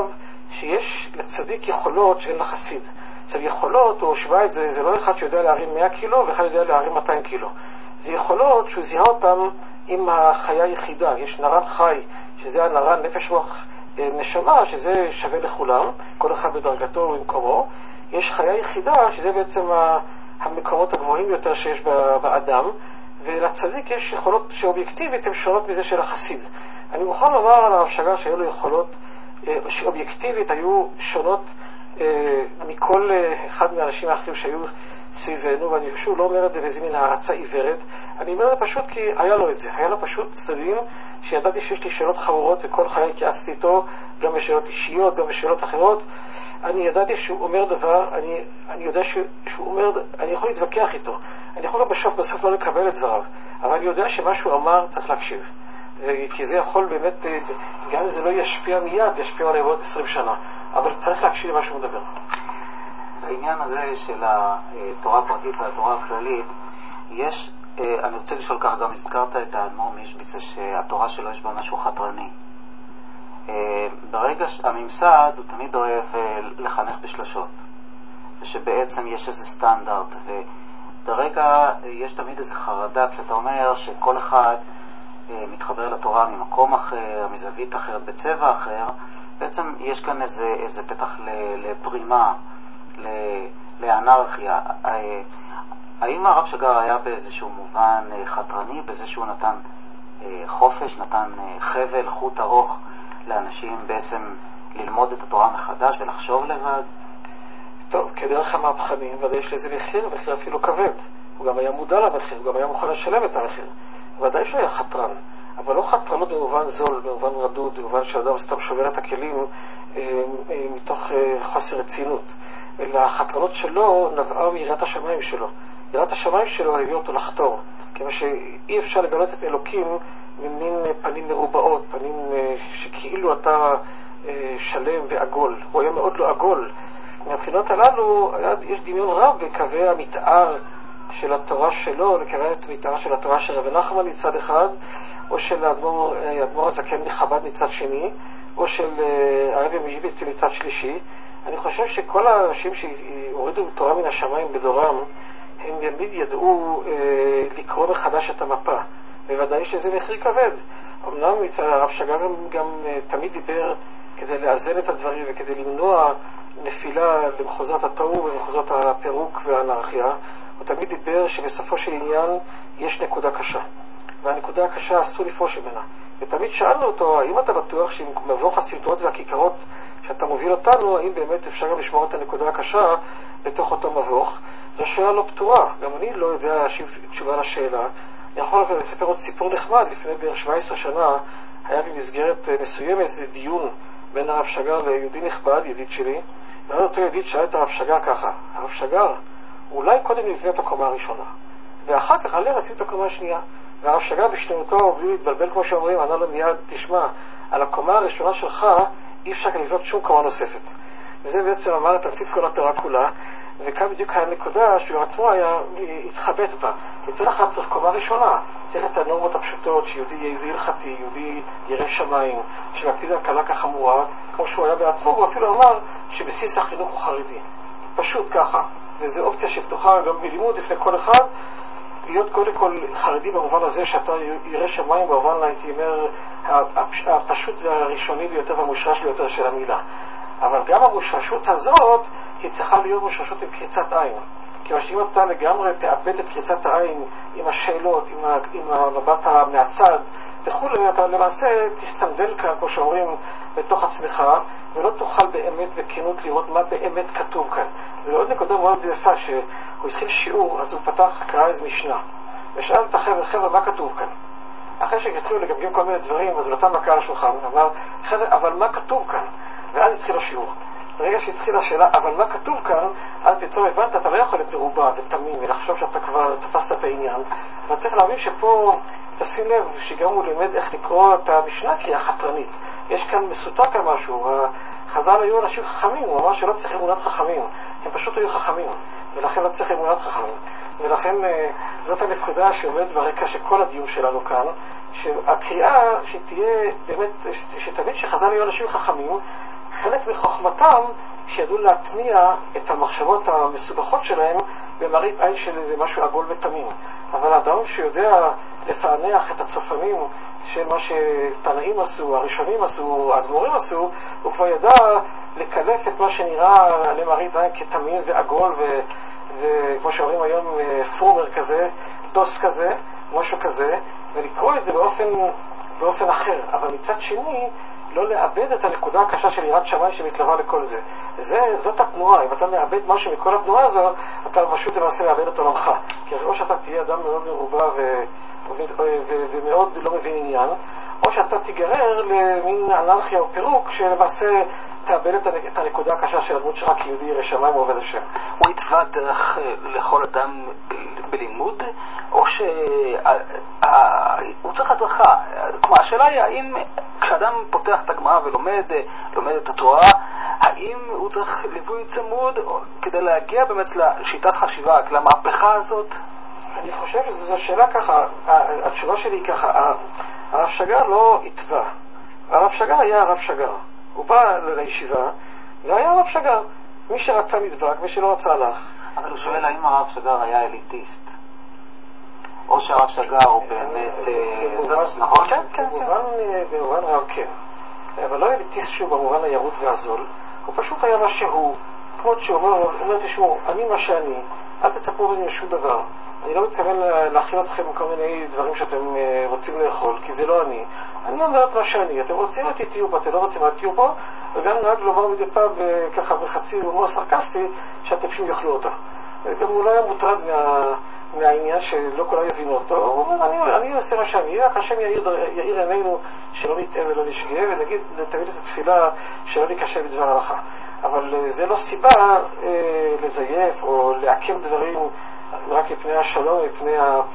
שיש לצדיק יכולות שאין לחסיד. עכשיו יכולות, הוא הושווה את זה, זה לא אחד שיודע להרים מאה קילו ואחד יודע להרים מאתיים קילו. זה יכולות שהוא זיהה אותם עם החיה היחידה. יש נרן חי, שזה הנרן נפש רוח נשמה, שזה שווה לכולם, כל אחד בדרגתו ובמקומו. יש חיה יחידה, שזה בעצם המקומות הגבוהים יותר שיש באדם, ולצדיק יש יכולות שאובייקטיבית הן שונות מזה של החסיד. אני מוכן לומר על הרב שג"ר שהיו לו יכולות שאובייקטיבית היו שונות מכל אחד מהאנשים האחרים שהיו סביבנו, ואני שוב לא אומר את זה באיזה מין הערצה עיוורת, אני אומר את זה פשוט כי היה לו את זה, היה לו פשוט צדדים שידעתי שיש לי שאלות חמורות וכל חיי התייעצתי איתו, גם בשאלות אישיות, גם בשאלות אחרות. אני ידעתי שהוא אומר דבר, אני, אני יודע שהוא, שהוא אומר, אני יכול להתווכח איתו, אני יכול גם בסוף, בסוף לא לקבל את דבריו, אבל אני יודע שמה שהוא אמר צריך להקשיב, כי זה יכול באמת, גם אם זה לא ישפיע מיד, זה ישפיע עליי בעוד עשרים שנה, אבל צריך להקשיב למה שהוא מדבר. בעניין הזה של התורה הפרטית והתורה הכללית, יש, אני רוצה לשאול כך, גם הזכרת את האדמו"ר מישביץ, שהתורה שלו יש בה משהו חתרני. ברגע שהממסד הוא תמיד אוהב לחנך בשלשות, ושבעצם יש איזה סטנדרט, וברגע יש תמיד איזה חרדה, כשאתה אומר שכל אחד מתחבר לתורה ממקום אחר, מזווית אחרת, בצבע אחר, בעצם יש כאן איזה, איזה פתח לפרימה, לאנרכיה. האם הרב שג"ר היה באיזשהו מובן חתרני, בזה שהוא נתן חופש, נתן חבל, חוט ארוך לאנשים בעצם ללמוד את התורה מחדש ולחשוב לבד? טוב, כדרך המהפכנים, ודאי יש לזה מחיר, מחיר אפילו כבד. הוא גם היה מודע למחיר, הוא גם היה מוכן לשלם את המחיר. ודאי שהוא היה חתרן, אבל לא חתרנות במובן זול, במובן רדוד, במובן שאדם סתם שובר את הכלים אה, אה, מתוך אה, חוסר רצינות. אלא החתרנות שלו נבעה מיראת השמיים שלו. יראת השמיים שלו הביא אותו לחתור, כיוון שאי אפשר לגלות את אלוקים ממין פנים מרובעות, פנים אה, שכאילו אתה אה, שלם ועגול. הוא היה מאוד לא עגול. מהבחינות הללו היה, יש דמיון רב בקווי המתאר של התורה שלו, לקרוא את מתארה של התורה של רב נחמן מצד אחד, או של האדמו"ר, האדמו"ר הזקן מחב"ד מצד שני, או של הרבי מישביץ מצד שלישי. אני חושב שכל האנשים שהורידו תורה מן השמיים בדורם, הם תמיד ידעו אה, לקרוא מחדש את המפה. בוודאי שזה מחיר כבד. אמנם מצד הרב שג"ר גם, גם אה, תמיד דיבר כדי לאזן את הדברים וכדי למנוע נפילה למחוזות התוהו ומחוזות הפירוק והאנרכיה. הוא תמיד דיבר שבסופו של עניין יש נקודה קשה, והנקודה הקשה אסור לפרוש ממנה. ותמיד שאלנו אותו, האם אתה בטוח שעם מבוך הסמטאות והכיכרות שאתה מוביל אותנו, האם באמת אפשר גם לשמור את הנקודה הקשה בתוך אותו מבוך? זו שאלה לא פתורה, גם אני לא יודע להשיב תשובה לשאלה. אני יכול לספר עוד סיפור נחמד. לפני בערך שבע עשרה שנה היה במסגרת מסוימת איזה דיון בין הרב שגר ליהודי נכבד, ידיד שלי, ואז אותו ידיד שאל את הרב שגר ככה, הרב שגר, אולי קודם נבנה את הקומה הראשונה, ואחר כך עליה נשים את הקומה השנייה. והרב שגר בשנותו, בלי להתבלבל כמו שאומרים, ענה לו מיד, תשמע, על הקומה הראשונה שלך אי אפשר לבנות שום קומה נוספת. וזה בעצם אמר את תמצית כל התורה כולה, וכאן בדיוק הנקודה שהוא עצמו היה התחבט בה. מצד אחד צריך קומה ראשונה, צריך את הנורמות הפשוטות, שיהודי יהיה יהודי הלכתי, יהודי ירא שמיים, שמקפיד על קלה כחמורה, כמו שהוא היה בעצמו, הוא אפילו אמר שבסיס החינוך הוא חרדי. פשוט ככה. וזו אופציה שפתוחה גם בלימוד לפני כל אחד, להיות קודם כל חרדי במובן הזה שאתה ירא שמיים, במובן הייתי אומר הפשוט והראשוני ביותר והמושרש ביותר של המילה. אבל גם המושרשות הזאת היא צריכה להיות מושרשות עם קריצת עין. כי אם אתה לגמרי תאבד את קריצת העין עם השאלות, עם, ה, עם המבט מהצד וכו', אתה למעשה תסתנדל כאן, כמו שאומרים, בתוך עצמך, ולא תוכל באמת בכנות לראות מה באמת כתוב כאן. זה עוד נקודה מאוד יפה, שהוא התחיל שיעור, אז הוא פתח, קרא איזו משנה, ושאל את החבר'ה, חבר'ה, מה כתוב כאן? אחרי שהתחילו לגמגם כל מיני דברים, אז הוא נתן מכה על השולחן, אמר, חבר'ה, אבל מה כתוב כאן? ואז התחיל השיעור. ברגע שהתחילה השאלה, אבל מה כתוב כאן, אז פתאום הבנת, אתה לא יכול להיות מרובע ותמים, ולחשוב שאתה כבר תפסת את העניין. אבל צריך להבין שפה, תשים לב, שגם הוא לימד איך לקרוא את המשנה, כי היא החתרנית. יש כאן מסותק על משהו. חז"ל היו אנשים חכמים, הוא אמר שלא צריך אמונת חכמים. הם פשוט היו חכמים, ולכן לא צריך אמונת חכמים. ולכן זאת הנקודה שעומד ברקע של כל הדיון שלנו כאן, שהקריאה שתהיה באמת, שתבין שחז"ל היו אנשים חכמים, חלק מחוכמתם שידעו להטמיע את המחשבות המסובכות שלהם במראית עין של איזה משהו עגול ותמים. אבל האדם שיודע לפענח את הצופנים של מה שתנאים עשו, הראשונים עשו, האדמו"רים עשו, הוא כבר ידע לקלף את מה שנראה למראית עין כתמים ועגול ו... וכמו שאומרים היום פורמר כזה, דוס כזה, משהו כזה, ולקרוא את זה באופן, באופן אחר. אבל מצד שני, לא לאבד את הנקודה הקשה של יראת שמיים שמתלווה לכל זה. זה. זאת התנועה. אם אתה מאבד משהו מכל התנועה הזו, אתה פשוט למעשה מאבד את עולמך. כי אז או שאתה תהיה אדם מאוד מרובע ו... ו... ו... ומאוד לא מבין עניין, או שאתה תיגרר למין אנרכיה או פירוק שלמעשה תאבד את הנקודה הקשה של הדמות שלך כיהודי ירא שמיים ועובד השם. הוא התווה דרך לכל אדם בלימוד, או שהוא צריך הדרכה? כלומר, השאלה היא האם כשאדם פותח את הגמרא ולומד לומד את התורה, האם הוא צריך ליווי צמוד כדי להגיע באמת לשיטת חשיבה, למהפכה הזאת? אני חושב שזו שאלה ככה, התשובה שלי היא ככה, הרב שגר לא התווה, הרב שגר היה הרב שגר. הוא בא לישיבה, והיה הרב שגר. מי שרצה נדבק, מי שלא רצה הלך. אבל הוא שואל האם הרב שגר היה אליטיסט, או שהרב שגר הוא באמת... נכון? כן, כן, במובן רב כן. אבל לא אליטיסט שהוא במובן הירוד והזול, הוא פשוט היה מה שהוא. כמו שהוא אומר, תשמעו, אני מה שאני, אל תצפו ממני שום דבר. אני לא מתכוון להכין אתכם כל מיני דברים שאתם רוצים לאכול, כי זה לא אני. אני אומר את מה שאני. אתם רוצים אותי תהיו פה, אתם לא רוצים אותי תהיו פה, וגם נהג לומר מדי פעם ככה בחצי הומור סרקסטי, שאתם פשוט יאכלו אותה. גם הוא לא היה מוטרד מה, מהעניין שלא כולם יבינו אותו. הוא אומר, אני, אני עושה מה שאני, רק השם יאיר, יאיר עינינו שלא נטעה ולא נשגה, ונגיד, תמיד את התפילה שלא נקשה בדבר הלכה. אבל זה לא סיבה אה, לזייף או לעקם דברים רק מפני השלום, מפני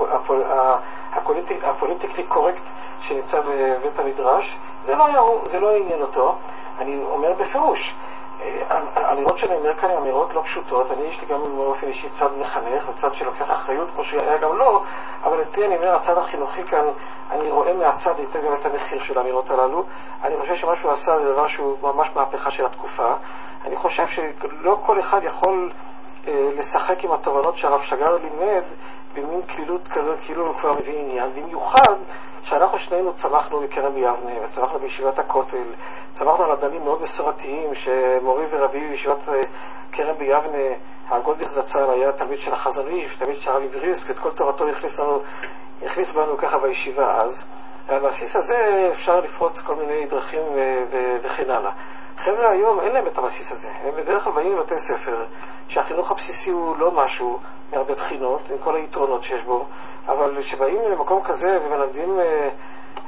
הפוליטיקלי קורקט שנמצא בבית המדרש. זה לא, זה לא עניין אותו. אני אומר בפירוש, האמירות שאני אומר כאן הן אמירות לא פשוטות. אני יש לי גם באופן אישי צד מחנך וצד שלוקח אחריות כמו שהיה גם לא, אבל אצלי אני אומר הצד החינוכי כאן, אני רואה מהצד היטב גם את המחיר של האמירות הללו. אני חושב שמה שהוא עשה זה דבר שהוא ממש מהפכה של התקופה. אני חושב שלא כל אחד יכול לשחק עם התובנות שהרב שגר לימד במין כלילות כזאת, כאילו הוא כבר מביא עניין. במיוחד שאנחנו שנינו צמחנו בכרם ביבנה וצמחנו בישיבת הכותל, צמחנו על אדנים מאוד מסורתיים, שמורי ורבי בישיבת כרם ביבנה, הגולדייך זצ"ל, היה תלמיד של החזון איש, תלמיד של הרב בריסק, את כל תורתו הכניס לנו, הכניס בנו ככה בישיבה אז. על הבסיס הזה אפשר לפרוץ כל מיני דרכים וכן הלאה. חבר'ה היום אין להם את הבסיס הזה. הם בדרך כלל באים לבתי ספר שהחינוך הבסיסי הוא לא משהו מהרבה בחינות, עם כל היתרונות שיש בו, אבל שבאים למקום כזה ומלמדים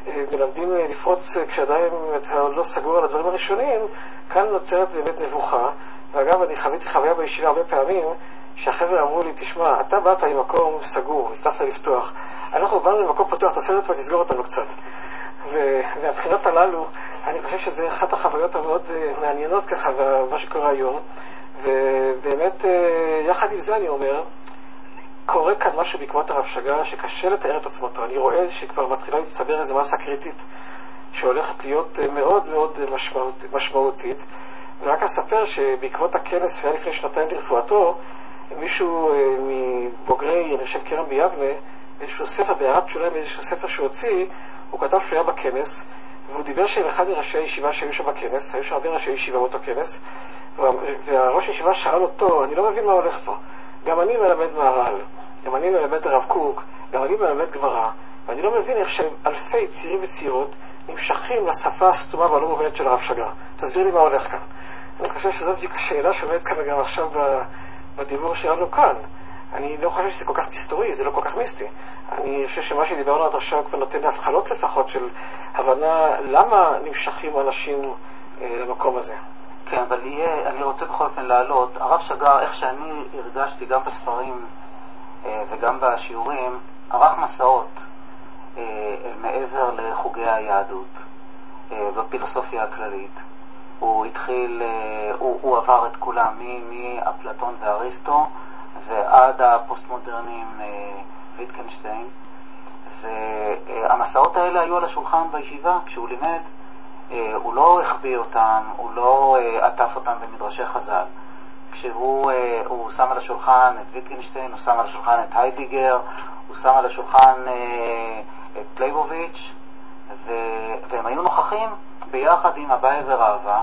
מלמדים לפרוץ כשעדיין לא סגור על הדברים הראשונים, כאן נוצרת באמת מבוכה. ואגב, אני חוויתי חוויה בישיבה הרבה פעמים, שהחבר'ה אמרו לי, תשמע, אתה באת עם מקום סגור, הצלחת לפתוח. אנחנו באנו עם מקום פתוח, תעשה את זה ותסגור אותנו קצת. והבחינות הללו, אני חושב שזה אחת החוויות המאוד מעניינות ככה, במה שקורה היום. ובאמת, יחד עם זה אני אומר, קורה כאן משהו בעקבות הרב שג"ר שקשה לתאר את עצמתו. אני רואה שכבר מתחילה להצטבר איזו מסה קריטית שהולכת להיות מאוד מאוד משמעות, משמעותית. ורק אספר שבעקבות הכנס שהיה לפני שנתיים לרפואתו, מישהו מבוגרי, אני חושב קרן ביבנה, איזשהו ספר, בהערת שוליים, איזשהו ספר שהוא הוציא, הוא כתב שהוא היה בכנס, והוא דיבר שעם אחד מראשי הישיבה שהיו שם בכנס, היו שם הרבה ראשי ישיבה באותו כנס, והראש הישיבה שאל אותו, אני לא מבין מה הולך פה. גם אני מלמד מהר"ל, גם אני מלמד הרב קוק, גם אני מלמד גמרא, ואני לא מבין איך שאלפי צעירים וצעירות נמשכים לשפה הסתומה והלא מובנת של הרב שג"ר. תסביר לי מה הולך כאן. אני חושב שזאת השאלה שעומדת כאן גם עכשיו בדיבור שלנו כאן. אני לא חושב שזה כל כך מסתורי, זה לא כל כך מיסטי. אני חושב שמה שדיברנו עד עכשיו כבר נותן להתחלות לפחות של הבנה למה נמשכים אנשים אה, למקום הזה. כן, אבל יהיה, אני רוצה בכל אופן להעלות, הרב שג"ר, איך שאני הרגשתי גם בספרים אה, וגם בשיעורים, ערך מסעות אה, מעבר לחוגי היהדות, אה, בפילוסופיה הכללית. הוא התחיל, אה, הוא, הוא עבר את כולם, מאפלטון ואריסטו ועד הפוסט-מודרנים אה, ויטקנשטיין, והמסעות האלה היו על השולחן בישיבה כשהוא לימד. הוא לא החביא אותם, הוא לא עטף אותם במדרשי חז"ל. כשהוא הוא שם על השולחן את ויטקנשטיין, הוא שם על השולחן את היידיגר, הוא שם על השולחן את לייבוביץ', והם היו נוכחים ביחד עם אביי ורבא.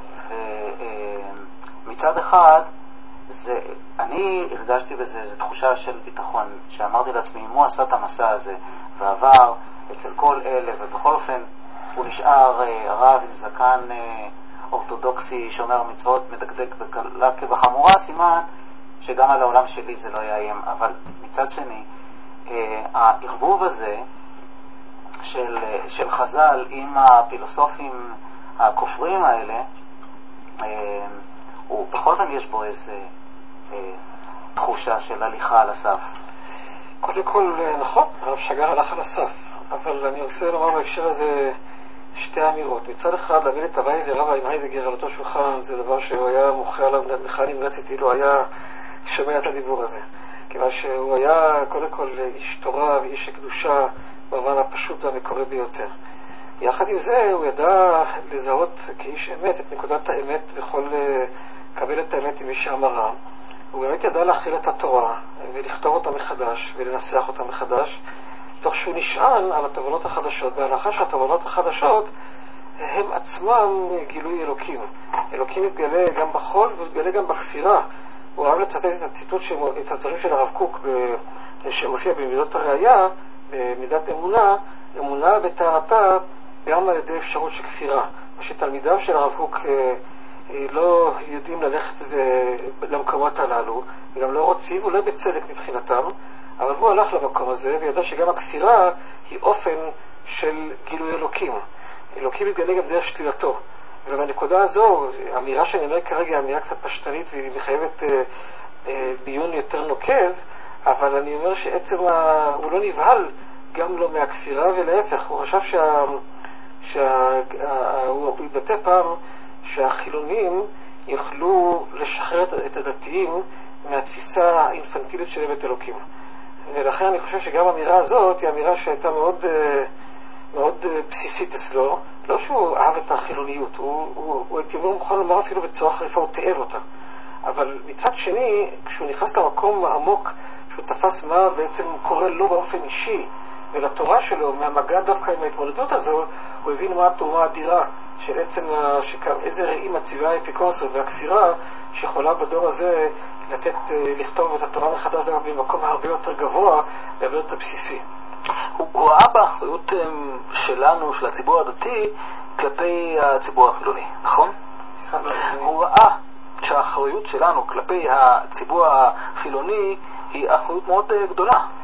ומצד אחד, זה, אני הרגשתי בזה, זו תחושה של ביטחון, שאמרתי לעצמי, אם הוא עשה את המסע הזה ועבר אצל כל אלה, ובכל אופן הוא נשאר רב עם זקן אורתודוקסי שומר מצוות מדקדק בקלה כבחמורה, סימן שגם על העולם שלי זה לא יאיים. אבל מצד שני, הערבוב הזה של, של חז"ל עם הפילוסופים הכופרים האלה, הוא בכל זאת יש בו איזה תחושה של הליכה על הסף. קודם כל, נכון, הרב שג"ר הלך על הסף, אבל אני רוצה לומר בהקשר הזה שתי אמירות. מצד אחד, להביא את אביי ורבא עם היידיגר על אותו שולחן, זה דבר שהוא היה מוחה עליו בכלל נמרצת, אילו היה שומע את הדיבור הזה. כיוון שהוא היה קודם כל איש תורה ואיש קדושה במובן הפשוט והמקורי ביותר. יחד עם זה, הוא ידע לזהות כאיש אמת את נקודת האמת וכל לקבל את האמת עם מי שאמרה. הוא באמת ידע להכיל את התורה ולכתוב אותה מחדש ולנסח אותה מחדש, תוך שהוא נשען על התובנות החדשות, בהנחה שהתובנות החדשות הם עצמם גילוי אלוקים. אלוקים מתגלה גם בחול ומתגלה גם בכפירה. הוא אוהב לצטט את הציטוט, את הדברים של הרב קוק שמופיע במידות הראייה, במידת אמונה, אמונה בתארתה גם על ידי אפשרות של כפירה. מה שתלמידיו של הרב קוק לא יודעים ללכת למקומות הללו, וגם לא רוצים, אולי בצדק מבחינתם, אבל הוא הלך למקום הזה וידע שגם הכפירה היא אופן של גילוי אלוקים. אלוקים מתגלה גם דרך שלילתו. ובנקודה הזו, האמירה שאני אומר כרגע היא אמירה קצת פשטנית והיא מחייבת אה, אה, דיון יותר נוקב, אבל אני אומר שעצם ה... הוא לא נבהל גם לא מהכפירה, ולהפך, הוא חשב שה... שה... הוא התבטא פעם שהחילונים יוכלו לשחרר את הדתיים מהתפיסה האינפנטילית שלהם את אלוקים. ולכן אני חושב שגם האמירה הזאת היא אמירה שהייתה מאוד, מאוד בסיסית אצלו. לא שהוא אהב את החילוניות, הוא, הוא, הוא הייתי מוכן לומר אפילו בצורה חריפה, הוא תאב אותה. אבל מצד שני, כשהוא נכנס למקום העמוק, שהוא תפס מה בעצם קורה לו באופן אישי, ולתורה שלו, מהמגע דווקא עם ההתמודדות הזו, הוא הבין מה התרומה האדירה של עצם איזה ראי מציבה האפיקורסות והכפירה שיכולה בדור הזה לתת, לכתוב את התורה מחדש דווקא במקום הרבה יותר גבוה והרבה יותר בסיסי. הוא, הוא ראה באחריות שלנו, של הציבור הדתי, כלפי הציבור החילוני, נכון? הוא ראה שהאחריות שלנו כלפי הציבור החילוני היא אחריות מאוד גדולה.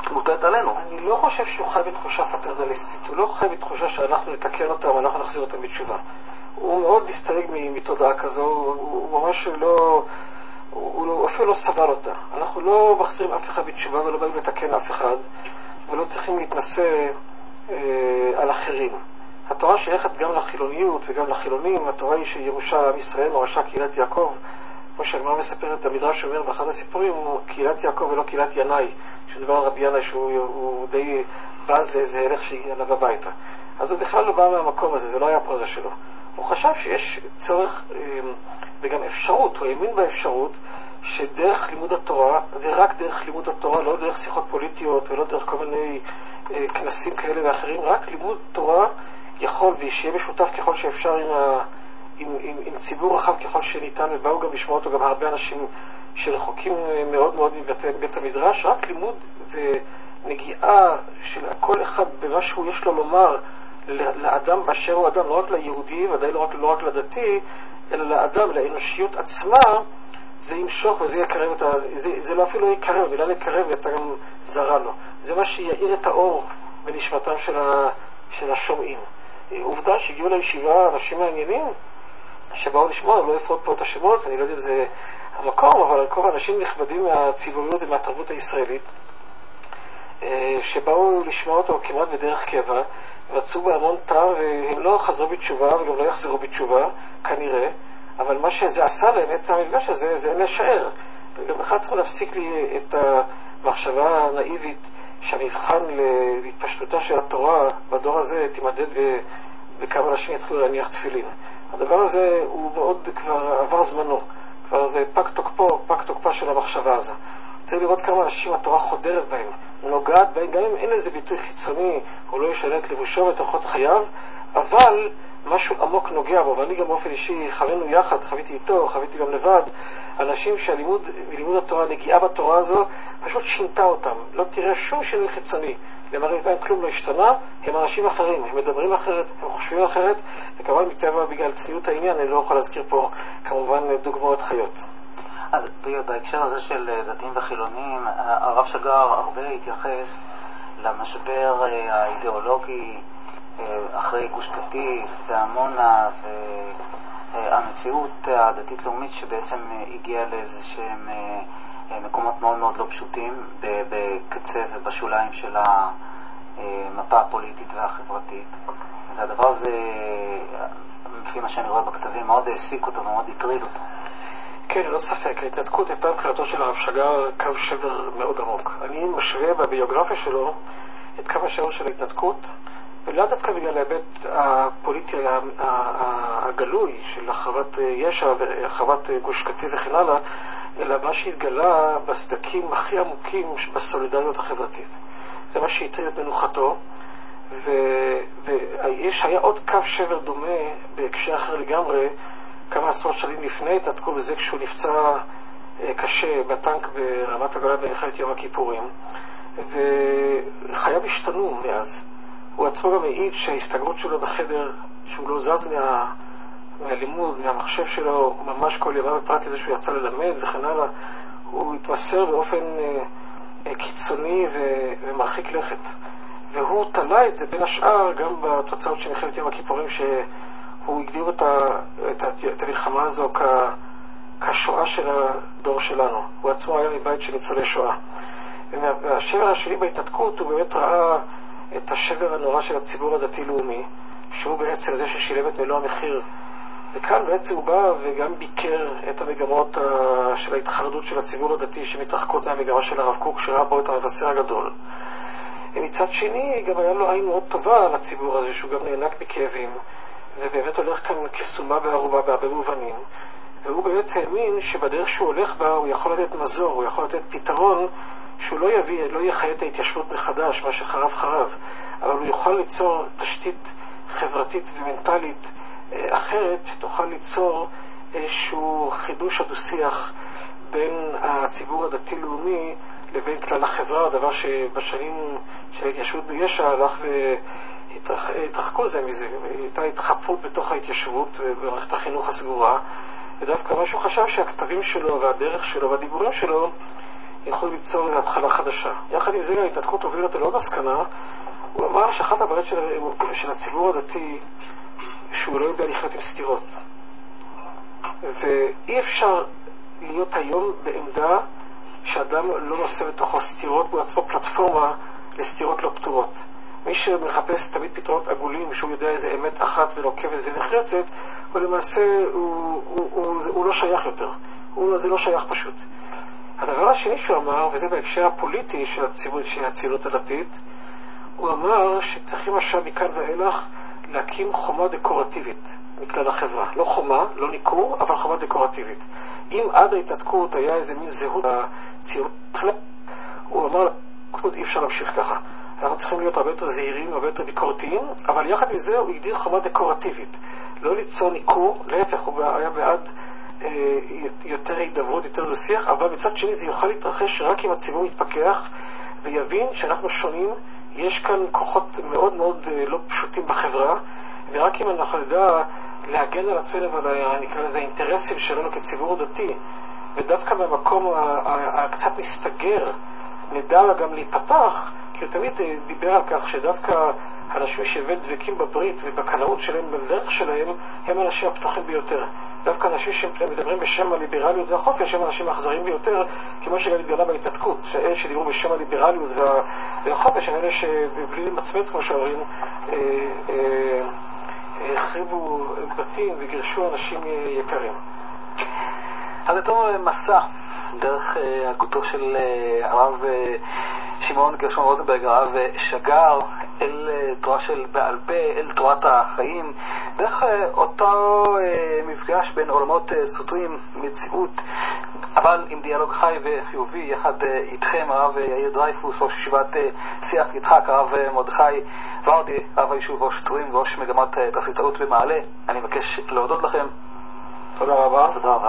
מוטלת עלינו. אני לא חושב שהוא חי בתחושה פטרנליסטית, הוא לא חי בתחושה שאנחנו נתקן אותם ואנחנו נחזיר אותם בתשובה. הוא מאוד מסתייג מתודעה כזו, הוא, הוא ממש לא, הוא, הוא אפילו לא סבל אותה. אנחנו לא מחזירים אף אחד בתשובה ולא באים לתקן אף אחד, ולא צריכים להתנסה אה, על אחרים. התורה שייכת גם לחילוניות וגם לחילונים, התורה היא שירושה עם ישראל מורשה קהילת יעקב, כמו שהגמרא מספרת, המדרש אומר באחד הסיפורים, קהילת יעקב ולא קהילת ינאי, שדבר על רבי ינאי שהוא די בז לאיזה הלך שהגיע אליו הביתה. אז הוא בכלל לא בא מהמקום הזה, זה לא היה פרוזה שלו. הוא חשב שיש צורך וגם אפשרות, הוא האמין באפשרות שדרך לימוד התורה, ורק דרך לימוד התורה, לא דרך שיחות פוליטיות ולא דרך כל מיני כנסים כאלה ואחרים, רק לימוד תורה יכול ושיהיה משותף ככל שאפשר עם, ה, עם, עם, עם ציבור רחב ככל שניתן, ובאו גם לשמוע אותו גם הרבה אנשים שרחוקים מאוד מאוד מבית בית המדרש, רק לימוד ונגיעה של כל אחד במה שהוא יש לו לומר לאדם באשר הוא אדם, לא רק ליהודי, ודאי לא רק, לא רק לדתי, אלא לאדם, לאנושיות עצמה, זה ימשוך וזה יקרב את ה... זה, זה לא אפילו יקרב, מילה לקרב ואתה גם זרה לו. זה מה שיעיר את האור בנשמתם של, ה, של השומעים. עובדה שהגיעו לישיבה אנשים מעניינים שבאו לשמוע, לא אפרוט פה את השמות, אני לא יודע אם זה המקום, אבל כל אנשים נכבדים מהציבוריות ומהתרבות הישראלית שבאו לשמוע אותו כמעט בדרך קבע, רצו בהמון טעם והם לא חזרו בתשובה וגם לא יחזרו בתשובה כנראה, אבל מה שזה עשה להם, את המפגש הזה, זה אין לשער. וגם אחד צריכים להפסיק לי את המחשבה הנאיבית שהמבחן להתפשטותה של התורה בדור הזה תימדד בכמה אנשים יתחילו להניח תפילין. הדבר הזה הוא מאוד כבר עבר זמנו, כבר זה פג תוקפו, פג תוקפה של המחשבה הזו. צריך לראות כמה אנשים התורה חודרת בהם, נוגעת בהם, גם אם אין איזה ביטוי חיצוני, הוא לא ישנה את לבושו ואת אורחות חייו, אבל משהו עמוק נוגע בו, ואני גם באופן אישי חווינו יחד, חוויתי איתו, חוויתי גם לבד, אנשים שהלימוד, לימוד התורה, נגיעה בתורה הזו, פשוט שינתה אותם, לא תראה שום שינוי חיצוני, למראית אין כלום לא השתנה, הם אנשים אחרים, הם מדברים אחרת, הם חושבים אחרת, וכמובן מטבע בגלל צניעות העניין, אני לא יכול להזכיר פה כמובן דוגמאות חיות. אז בהקשר הזה של דתיים וחילונים, הרב שגר הרבה התייחס למשבר האידיאולוגי אחרי גוש קטיף ועמונה והמציאות הדתית-לאומית שבעצם הגיעה לאיזה שהם מקומות מאוד מאוד לא פשוטים בקצה ובשוליים של המפה הפוליטית והחברתית. והדבר הזה, לפי מה שאני רואה בכתבים, מאוד העסיק אותו ומאוד הטריד אותו. כן, לא ספק. ההתנתקות הייתה מבחינתו של הרב שגר קו שבר מאוד עמוק. אני משווה בביוגרפיה שלו את קו השבר של ההתנתקות, ולא דווקא בגלל ההיבט הפוליטי הגלוי של החרבת יש"ע והחרבת גוש קטיף וכן הלאה, אלא מה שהתגלה בסדקים הכי עמוקים בסולידריות החברתית. זה מה שהטריד את מנוחתו, ויש היה עוד קו שבר דומה בהקשר אחר לגמרי, כמה עשרות שנים לפני התנתקות, בזה כשהוא נפצע קשה בטנק ברמת הגולן במלחמת יום הכיפורים, וחייו השתנו מאז. הוא עצמו גם העיד שההסתגרות שלו בחדר, שהוא לא זז מה, מהלימוד, מהמחשב שלו, ממש כל ימה בפרט לזה שהוא יצא ללמד וכן הלאה, הוא התמסר באופן אה, קיצוני ו, ומרחיק לכת. והוא תלה את זה בין השאר גם בתוצאות של מלחמת יום הכיפורים, שהוא הגדיר את, ה, את, ה, את המלחמה הזו כ, כשואה של הדור שלנו. הוא עצמו היה מבית של ניצולי שואה. והשבר השני בהתנתקות הוא באמת ראה את השבר הנורא של הציבור הדתי-לאומי, שהוא בעצם זה ששילם את מלוא המחיר. וכאן בעצם הוא בא וגם ביקר את המגמות של ההתחרדות של הציבור הדתי שמתרחקות מהמגמה של הרב קוק, שראה בו את המבשר הגדול. ומצד שני גם היה לו עין מאוד טובה על הציבור הזה, שהוא גם נענק מכאבים, ובאמת הולך כאן כסומה בערובה בהרבה מובנים. והוא באמת האמין שבדרך שהוא הולך בה הוא יכול לתת מזור, הוא יכול לתת פתרון שהוא לא יביא, לא יחיה את ההתיישבות מחדש, מה שחרב חרב, אבל הוא יוכל ליצור תשתית חברתית ומנטלית אחרת שתוכל ליצור איזשהו חידוש הדו-שיח בין הציבור הדתי-לאומי לבין כלל החברה, דבר שבשנים של ההתיישבות ביש"ע הלך והתרחקו זה מזה, הייתה התחפרות בתוך ההתיישבות במערכת החינוך הסגורה, ודווקא מה שהוא חשב שהכתבים שלו והדרך שלו והדיבורים שלו יכול ליצור איזו התחלה חדשה. יחד עם זה, ההתעתקות הובילה אותו לעוד מסקנה. הוא אמר שאחת הבעיות של, של הציבור הדתי, שהוא לא יודע לחיות עם סתירות. ואי אפשר להיות היום בעמדה שאדם לא נושא בתוכו סתירות, הוא עצמו פלטפורמה לסתירות לא פתורות. מי שמחפש תמיד פתרונות עגולים, שהוא יודע איזה אמת אחת ונוקבת ונחרצת, הוא למעשה, הוא, הוא, הוא, הוא לא שייך יותר. הוא, זה לא שייך פשוט. הדבר השני שהוא אמר, וזה בהקשר הפוליטי של הציבור, של הציונות הדתית, הוא אמר שצריכים עכשיו מכאן ואילך להקים חומה דקורטיבית מכלל החברה. לא חומה, לא ניקור, אבל חומה דקורטיבית. אם עד ההתעתקות היה איזה מין זהות הציונות, הוא אמר, אי אפשר להמשיך ככה. אנחנו צריכים להיות הרבה יותר זהירים, הרבה יותר ביקורתיים, אבל יחד עם זה הוא הגדיר חומה דקורטיבית. לא ליצור ניקור, להפך, הוא היה בעד אה, יותר הידברות, יותר דו-שיח, אבל מצד שני זה יוכל להתרחש רק אם הציבור יתפכח ויבין שאנחנו שונים. יש כאן כוחות מאוד מאוד אה, לא פשוטים בחברה, ורק אם אנחנו נדע להגן על עצמנו ועל נקרא לזה האינטרסים שלנו כציבור דתי, ודווקא מהמקום הקצת מסתגר, נדע גם להיפתח, כי הוא תמיד דיבר על כך שדווקא אנשים שדבקים בברית ובקנאות שלהם בדרך שלהם, הם האנשים הפתוחים ביותר. דווקא אנשים שמדברים בשם הליברליות והחופש הם האנשים האכזריים ביותר, כמו שגם התגלה בהתעתקות, שאלה שדיברו בשם הליברליות והחופש הם אלה שבלי למצמץ, כמו שאומרים, החריבו בתים וגירשו אנשים יקרים. אז אותו מסע דרך הגותו של הרב שמעון גרשון רוזנברג, הרב שגר, אל תורה של בעל פה, אל תורת החיים, דרך אותו מפגש בין עולמות סותרים, מציאות, אבל עם דיאלוג חי וחיובי, יחד איתכם, הרב יאיר דרייפוס, ראש ישיבת שיח יצחק, הרב מרדכי ורדי, רב היישוב ראש צורים וראש מגמת תסריטאות במעלה. אני מבקש להודות לכם. תודה רבה. תודה רבה.